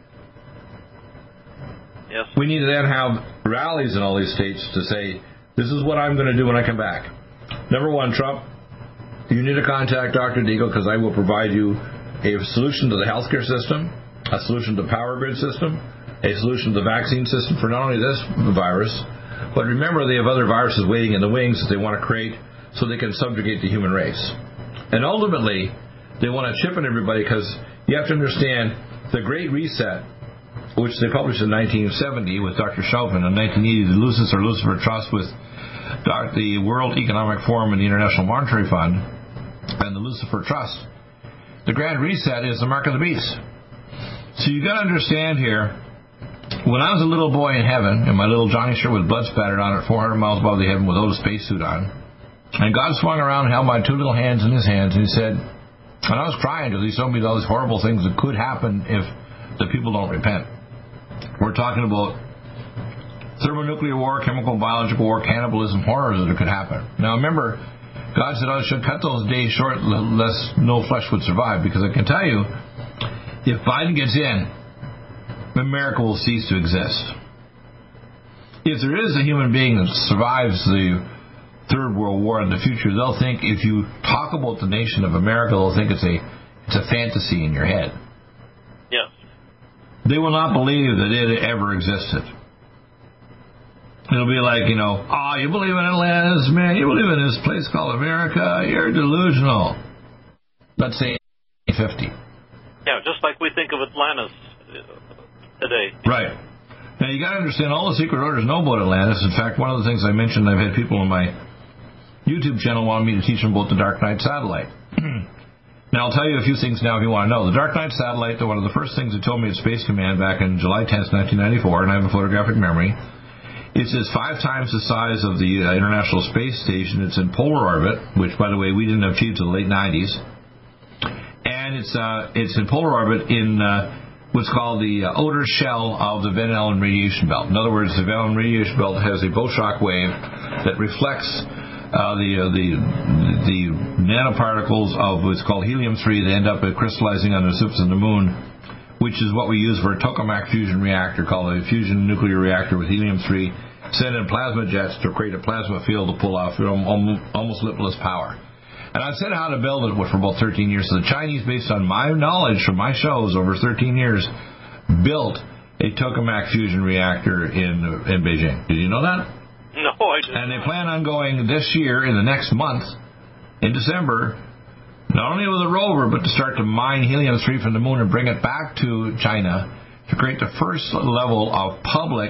Yes.
We need to then have rallies in all these states to say, this is what I'm going to do when I come back. Number one, Trump, you need to contact Doctor Deagle because I will provide you a solution to the healthcare system, a solution to the power grid system, a solution to the vaccine system for not only this virus, but remember they have other viruses waiting in the wings that they want to create so they can subjugate the human race. And ultimately, they want to chip in everybody because you have to understand the Great Reset, which they published in nineteen seventy with Doctor Chauvin, in nineteen eighty the Lucis or Lucifer Trust with the World Economic Forum and the International Monetary Fund and the Lucifer Trust. The Grand Reset is the mark of the beast. So you've got to understand here, when I was a little boy in heaven, and my little Johnny shirt with blood spattered on it, four hundred miles above the heaven without a spacesuit on, and God swung around and held my two little hands in his hands, and he said, and I was crying because he showed me all these horrible things that could happen if the people don't repent. We're talking about thermonuclear war, chemical and biological war, cannibalism, horrors that could happen. Now remember, God said I should cut those days short lest no flesh would survive, because I can tell you, if Biden gets in, America will cease to exist. If there is a human being that survives the Third World War in the future, they'll think, if you talk about the nation of America, they'll think it's a it's a fantasy in your head.
Yes.
They will not believe that it ever existed. It'll be like, you know, oh, you believe in Atlantis, man, you believe in this place called America, you're delusional. Let's say fifty.
Yeah, just like we think of Atlantis today.
Right. Now, you got to understand, all the secret orders know about Atlantis. In fact, one of the things I mentioned, I've had people on my YouTube channel wanting me to teach them about the Dark Knight satellite. Now, I'll tell you a few things now if you want to know. The Dark Knight satellite, one of the first things they told me at Space Command back in July tenth, nineteen ninety-four, and I have a photographic memory, it's just five times the size of the uh, International Space Station. It's in polar orbit, which, by the way, we didn't achieve until the late nineties. And it's uh, it's in polar orbit in uh, what's called the uh, outer shell of the Van Allen radiation belt. In other words, the Van Allen radiation belt has a Bow-Shock wave that reflects uh, the, uh, the the nanoparticles of what's called helium three that end up crystallizing on the surface of the moon, which is what we use for a tokamak fusion reactor called a fusion nuclear reactor with helium three, send in plasma jets to create a plasma field to pull off almost limitless power. And I've said how to build it for about thirteen years. So the Chinese, based on my knowledge from my shows over thirteen years, built a tokamak fusion reactor in in Beijing. Did you know that?
No, I didn't.
And they plan on going this year, in the next month, in December, not only with a rover, but to start to mine helium three from the moon and bring it back to China to create the first level of public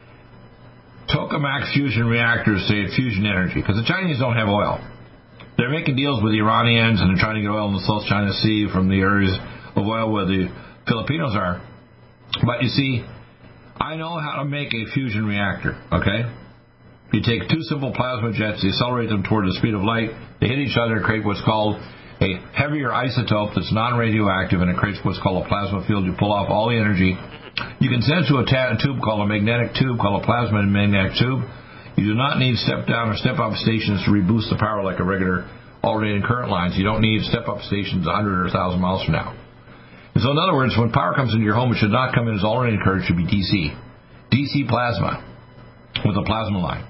tokamak fusion reactors to get fusion energy. Because the Chinese don't have oil. They're making deals with the Iranians, and they're trying to get oil in the South China Sea from the areas of oil where the Filipinos are. But you see, I know how to make a fusion reactor, okay? You take two simple plasma jets, you accelerate them toward the speed of light, they hit each other and create what's called a heavier isotope that's non-radioactive, and it creates what's called a plasma field. You pull off all the energy. You can send it to a, ta- a tube called a magnetic tube, called a plasma magnetic tube. You do not need step-down or step-up stations to reboost the power like a regular alternating current lines. You don't need step-up stations one hundred or one thousand miles from now. And so in other words, when power comes into your home, it should not come in as alternating current. It should be D C. D C plasma with a plasma line.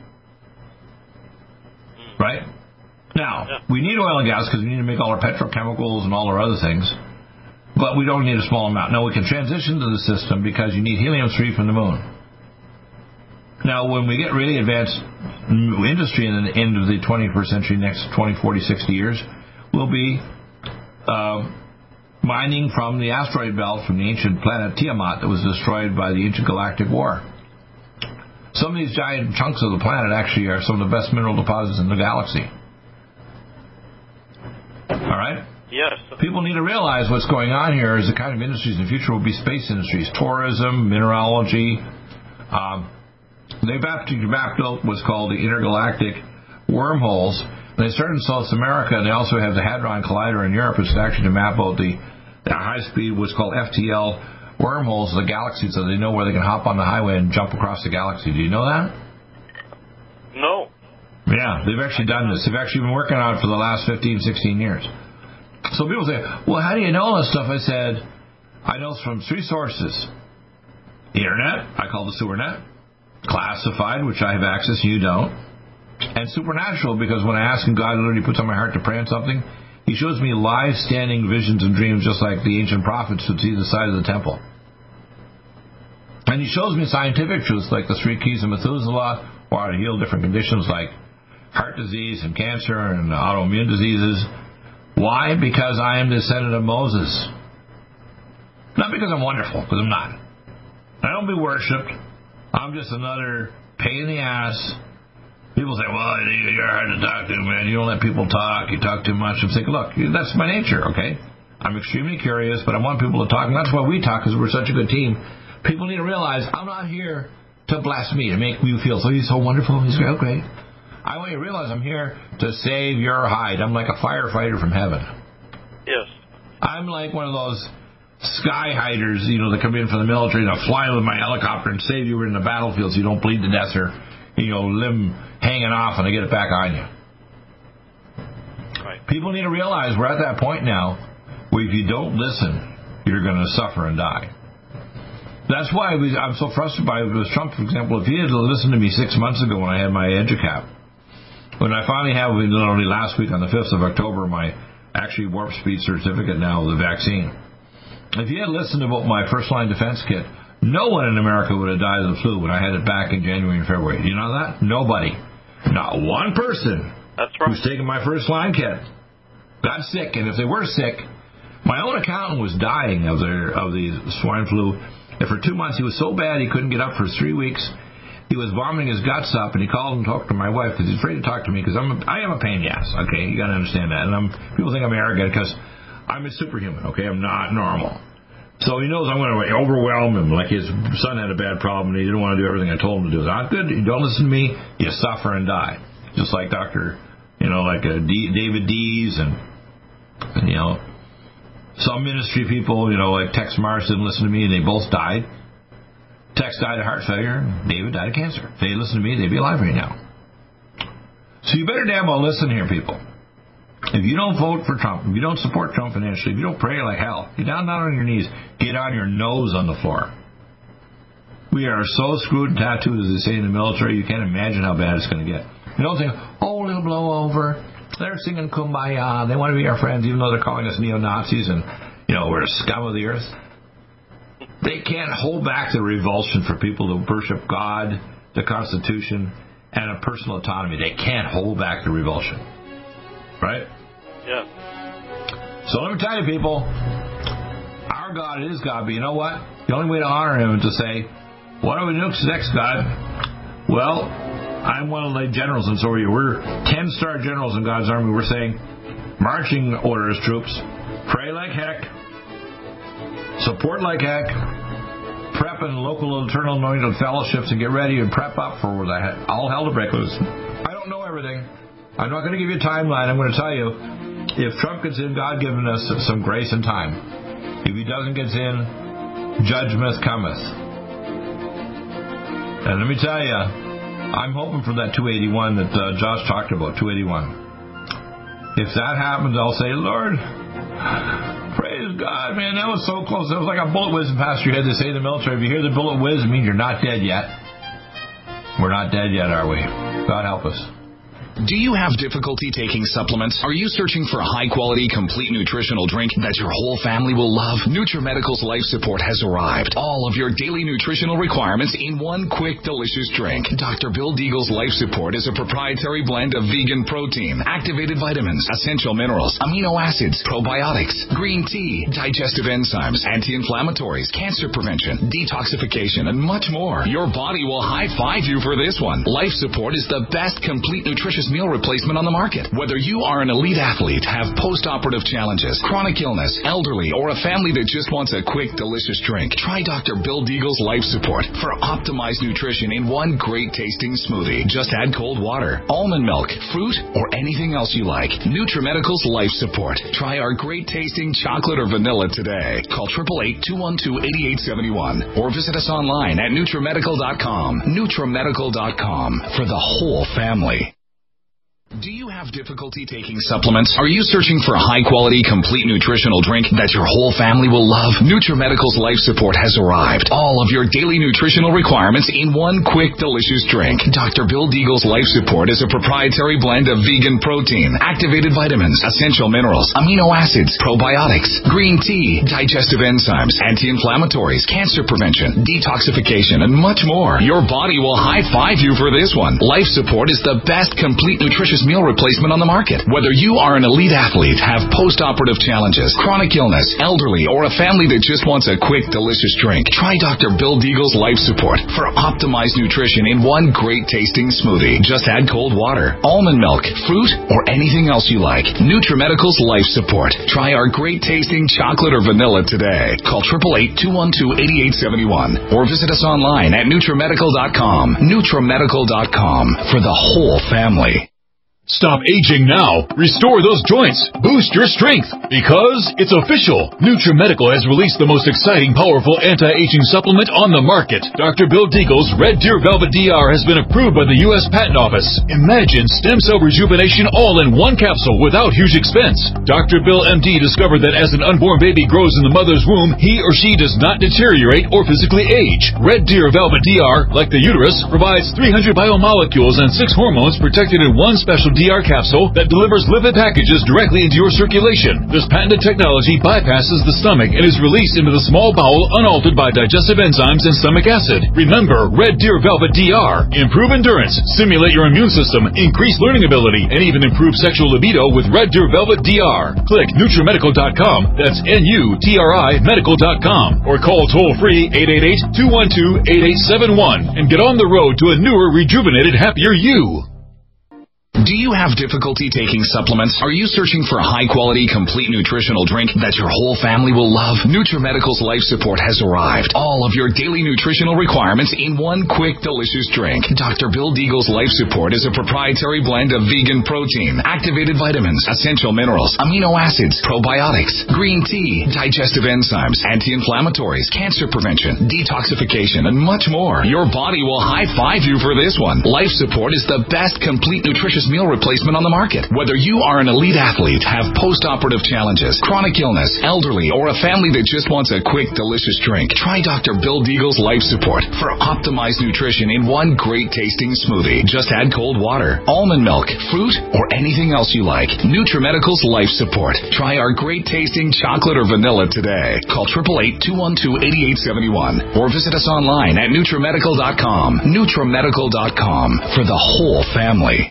Right? Now, yeah. we need oil and gas because we need to make all our petrochemicals and all our other things, but we don't need a small amount. Now, we can transition to the system because you need helium three from the moon. Now, when we get really advanced industry in the end of the twenty-first century, next twenty, forty, sixty years, we'll be uh, mining from the asteroid belt from the ancient planet Tiamat that was destroyed by the ancient galactic war. Some of these giant chunks of the planet actually are some of the best mineral deposits in the galaxy. All right?
Yes.
People need to realize what's going on here is the kind of industries in the future will be space industries, tourism, mineralogy. Um, they've actually mapped out what's called the intergalactic wormholes. They started in South America, and they also have the Hadron Collider in Europe, which is actually to map out the, the high-speed, what's called F T L wormholes, the galaxies, so they know where they can hop on the highway and jump across the galaxy. Do you know that?
No.
Yeah, they've actually done this. They've actually been working on it for the last fifteen, sixteen years. So people say, well, how do you know all this stuff? I said, I know from three sources. The Internet, I call the sewer net. Classified, which I have access, you don't. And supernatural, because when I ask him, God literally puts on my heart to pray on something, he shows me live standing visions and dreams just like the ancient prophets would see the side of the temple. And he shows me scientific truths like the three keys of Methuselah, or how to heal different conditions like heart disease and cancer and autoimmune diseases. Why? Because I am the descendant of Moses. Not because I'm wonderful, because I'm not. I don't be worshipped. I'm just another pain in the ass. People say, well, you're hard to talk to, man. You don't let people talk. You talk too much. I'm thinking, look, that's my nature, okay? I'm extremely curious, but I want people to talk, and that's why we talk, because we're such a good team. People need to realize I'm not here to bless me, to make me feel, so he's so wonderful, he's so great. I want you to realize I'm here to save your hide. I'm like a firefighter from heaven.
Yes.
I'm like one of those sky hiders, you know, that come in from the military, and I'll fly with my helicopter and save you in the battlefield so you don't bleed to death or, you know, limb hanging off and I get it back on you.
Right.
People need to realize we're at that point now where if you don't listen, you're going to suffer and die. That's why we, I'm so frustrated by it with Trump, for example. If he had listened to me six months ago when I had my EduCap, when I finally have, literally last week on the fifth of October, my actually warp speed certificate now of the vaccine. If he had listened to what my first line defense kit, No one in America would have died of the flu when I had it back in January and February. You know that? Nobody. Not one person
That's right.
who's taken my first line kit got sick. And if they were sick, my own accountant was dying of their of the swine flu. And for two months, he was so bad he couldn't get up for three weeks. He was vomiting his guts up, and he called and talked to my wife because he's afraid to talk to me because I'm a, I am a pain in the ass. Okay, you got to understand that. And I'm people think I'm arrogant because I'm a superhuman. Okay, I'm not normal. So he knows I'm going to overwhelm him. Like his son had a bad problem, and he didn't want to do everything I told him to do. It's not good. You don't listen to me, you suffer and die. Just like Doctor, you know, like uh, D, David Dees and, and, you know, some ministry people, you know, like Tex Mars didn't listen to me, and they both died. Tex died of heart failure, and David died of cancer. If they listened to me, they'd be alive right now. So you better damn well listen here, people. If you don't vote for Trump, if you don't support Trump financially, if you don't pray like hell, get down, down on your knees, get on your nose on the floor. We are so screwed and tattooed, as they say in the military, you can't imagine how bad it's going to get. You don't think, oh, it'll blow over. They're singing Kumbaya. They want to be our friends, even though they're calling us neo-Nazis and, you know, we're the scum of the earth. They can't hold back the revulsion for people to worship God, the Constitution, and a personal autonomy. They can't hold back the revulsion. Right?
Yeah.
So let me tell you, people, our God is God, but you know what? The only way to honor him is to say, what are we next, next God? Well, I'm one of the generals, and so are you. We're ten-star generals in God's army. We're saying, marching orders, troops, pray like heck, support like heck, prep in local eternal anointed fellowships, and get ready and prep up for all hell to break loose. I don't know everything. I'm not going to give you a timeline. I'm going to tell you, if Trump gets in, God given us some grace and time. If he doesn't get in, judgment cometh. And let me tell you, I'm hoping for that two eighty-one that uh, Josh talked about, two eighty-one. If that happens, I'll say, Lord, praise God, man, that was so close. That was like a bullet whizzing past your head. They say in the military, if you hear the bullet whiz, it means you're not dead yet. We're not dead yet, are we? God help us.
Do you have difficulty taking supplements? Are you searching for a high-quality, complete nutritional drink that your whole family will love? NutriMedical's Life Support has arrived. All of your daily nutritional requirements in one quick, delicious drink. Doctor Bill Deagle's Life Support is a proprietary blend of vegan protein, activated vitamins, essential minerals, amino acids, probiotics, green tea, digestive enzymes, anti-inflammatories, cancer prevention, detoxification, and much more. Your body will high-five you for this one. Life Support is the best complete nutritious meal replacement on the market. Whether you are an elite athlete, have post-operative challenges, chronic illness, elderly, or a family that just wants a quick, delicious drink, try Doctor Bill Deagle's Life Support for optimized nutrition in one great tasting smoothie. Just add cold water, almond milk, fruit, or anything else you like. NutriMedical's Life Support. Try our great tasting chocolate or vanilla today. Call eight eight eight, two one two, eight eight seven one or visit us online at NutriMedical dot com. NutriMedical dot com for the whole family. Do you have difficulty taking supplements? Are you searching for a high-quality, complete nutritional drink that your whole family will love? NutriMedical's Life Support has arrived. All of your daily nutritional requirements in one quick, delicious drink. Doctor Bill Deagle's Life Support is a proprietary blend of vegan protein, activated vitamins, essential minerals, amino acids, probiotics, green tea, digestive enzymes, anti-inflammatories, cancer prevention, detoxification, and much more. Your body will high-five you for this one. Life Support is the best complete nutritious meal replacement on the market. Whether you are an elite athlete, have post-operative challenges, chronic illness, elderly, or a family that just wants a quick, delicious drink, try Doctor Bill Deagle's Life Support for optimized nutrition in one great tasting smoothie. Just add cold water, almond milk, fruit, or anything else you like. NutriMedical's Life Support. Try our great tasting chocolate or vanilla today. Call eight eight eight, two one two, eight eight seven one or visit us online at NutriMedical dot com. NutriMedical dot com for the whole family.
Stop aging now. Restore those joints. Boost your strength. Because it's official. NutriMedical has released the most exciting, powerful anti-aging supplement on the market. Doctor Bill Deagle's Red Deer Velvet D R has been approved by the U S Patent Office. Imagine stem cell rejuvenation all in one capsule without huge expense. Doctor Bill M D discovered that as an unborn baby grows in the mother's womb, he or she does not deteriorate or physically age. Red Deer Velvet D R, like the uterus, provides three hundred biomolecules and six hormones protected in one special D R capsule that delivers lipid packages directly into your circulation. This patented technology bypasses the stomach and is released into the small bowel unaltered by digestive enzymes and stomach acid. Remember, Red Deer Velvet D R. Improve endurance, stimulate your immune system, increase learning ability, and even improve sexual libido with Red Deer Velvet D R. Click NutriMedical dot com. That's N U T R I Medical dot com. Or call toll-free eight eight eight, two one two, eight eight seven one and get on the road to a newer, rejuvenated, happier you.
Do you have difficulty taking supplements? Are you searching for a high-quality, complete nutritional drink that your whole family will love? NutriMedical's Life Support has arrived. All of your daily nutritional requirements in one quick, delicious drink. Doctor Bill Deagle's Life Support is a proprietary blend of vegan protein, activated vitamins, essential minerals, amino acids, probiotics, green tea, digestive enzymes, anti-inflammatories, cancer prevention, detoxification, and much more. Your body will high-five you for this one. Life Support is the best complete nutritious meal replacement on the market. Whether you are an elite athlete, have post-operative challenges, chronic illness, elderly, or a family that just wants a quick, delicious drink, try Doctor Bill Deagle's Life Support for optimized nutrition in one great tasting smoothie. Just add cold water, almond milk, fruit, or anything else you like. NutriMedical's Life Support. Try our great tasting chocolate or vanilla today. Call eight eight eight, two one two, eight eight seven one or visit us online at NutriMedical dot com. NutriMedical dot com for the whole family.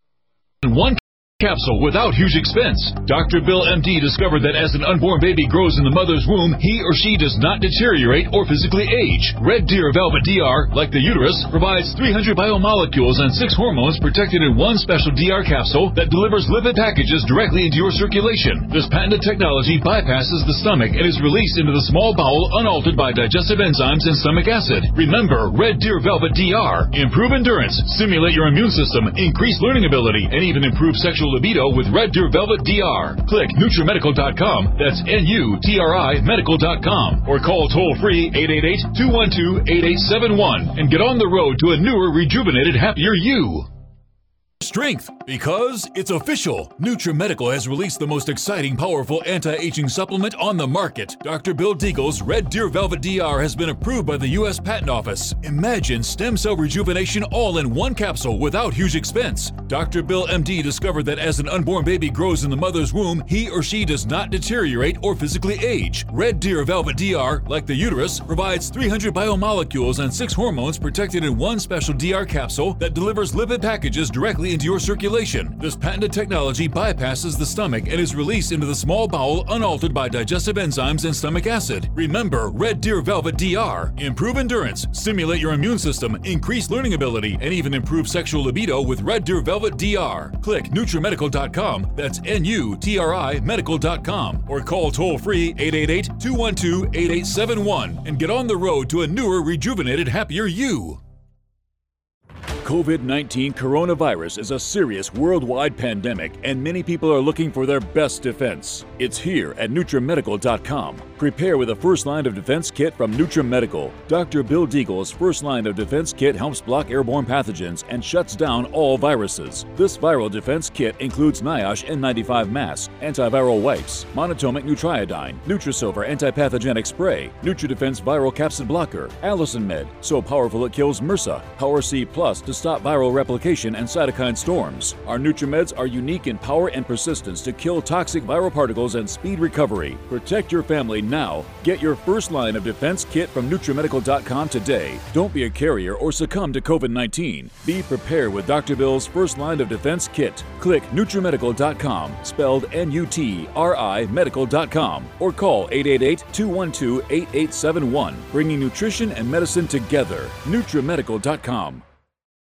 One capsule without huge expense. Doctor Bill M D discovered that as an unborn baby grows in the mother's womb, he or she does not deteriorate or physically age. Red Deer Velvet D R, like the uterus, provides three hundred biomolecules and six hormones protected in one special D R capsule that delivers lipid packages directly into your circulation. This patented technology bypasses the stomach and is released into the small bowel unaltered by digestive enzymes and stomach acid. Remember, Red Deer Velvet D R. Improve endurance, stimulate your immune system, increase learning ability, and even improve sexual libido with Red Deer Velvet D R. Click NutriMedical dot com. That's N U T R I Medical dot com. Or call toll-free eight eight eight, two one two, eight eight seven one and get on the road to a newer, rejuvenated, happier you. Strength, because it's official. NutriMedical has released the most exciting, powerful anti-aging supplement on the market. Doctor Bill Deagle's Red Deer Velvet D R has been approved by the U S Patent Office. Imagine stem cell rejuvenation all in one capsule without huge expense. Doctor Bill M D discovered that as an unborn baby grows in the mother's womb, he or she does not deteriorate or physically age. Red Deer Velvet D R, like the uterus, provides three hundred biomolecules and six hormones protected in one special D R capsule that delivers lipid packages directly into your circulation. This patented technology bypasses the stomach and is released into the small bowel unaltered by digestive enzymes and stomach acid. Remember, Red Deer Velvet D R. Improve endurance, stimulate your immune system, increase learning ability, and even improve sexual libido with Red Deer Velvet D R. Click NutriMedical dot com. That's N U T R I Medical dot com. Or call toll-free eight eight eight, two one two, eight eight seven one and get on the road to a newer, rejuvenated, happier you.
COVID nineteen coronavirus is a serious worldwide pandemic, and many people are looking for their best defense. It's here at NutriMedical dot com. Prepare with a first line of defense kit from NutriMedical. Doctor Bill Deagle's first line of defense kit helps block airborne pathogens and shuts down all viruses. This viral defense kit includes NIOSH N ninety-five masks, antiviral wipes, monatomic Nutriodine, Nutrisilver antipathogenic spray, NutriDefense viral capsid blocker, Allison Med, so powerful it kills MRSA, Power C Plus to stop viral replication and cytokine storms. Our NutriMeds are unique in power and persistence to kill toxic viral particles and speed recovery. Protect your family now. Get your first line of defense kit from NutriMedical dot com today. Don't be a carrier or succumb to COVID nineteen. Be prepared with Doctor Bill's first line of defense kit. Click NutriMedical dot com, spelled N U T R I Medical dot com, or call eight eight eight, two one two, eight eight seven one, bringing nutrition and medicine together. NutriMedical dot com.